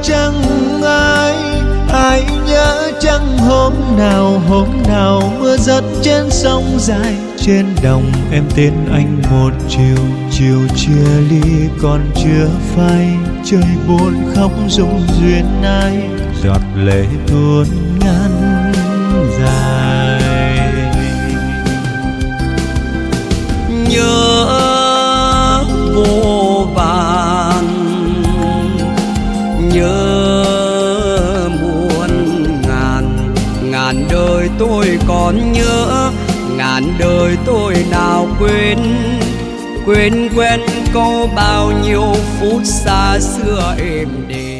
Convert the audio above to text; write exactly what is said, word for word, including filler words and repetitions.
chẳng ai, ai nhớ chăng hôm nào hôm nào mưa rớt trên sông dài, trên đồng em tên anh một chiều, chiều chia ly còn chưa phai, trời buồn khóc rụng duyên ai, giọt lệ tuôn ngàn dài. Nhớ vô vàn, nhớ muôn ngàn, ngàn đời tôi còn nhớ, ngàn đời tôi nào quên, quên quen câu bao nhiêu phút xa xưa êm đềm.